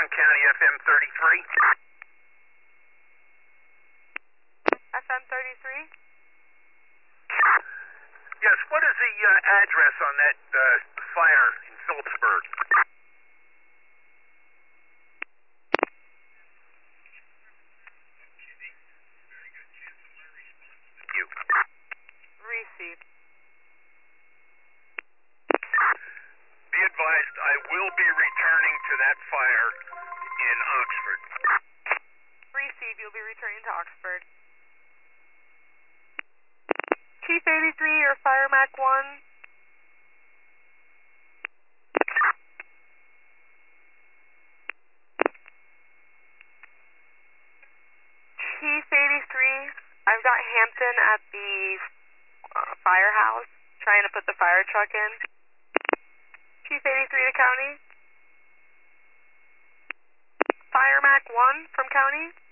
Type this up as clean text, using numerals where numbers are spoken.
Hampton County FM 33. FM 33? Yes, what is the address on that fire in Phillipsburg? Thank you. Received. Be advised, I will be returning to that fire in Oxford. Received. You'll be returning to Oxford. Chief 83 or Fire Mac 1. Chief 83, I've got Hampton at the firehouse trying to put the fire truck in. Chief 83 to County. Fire Mac 1 from County.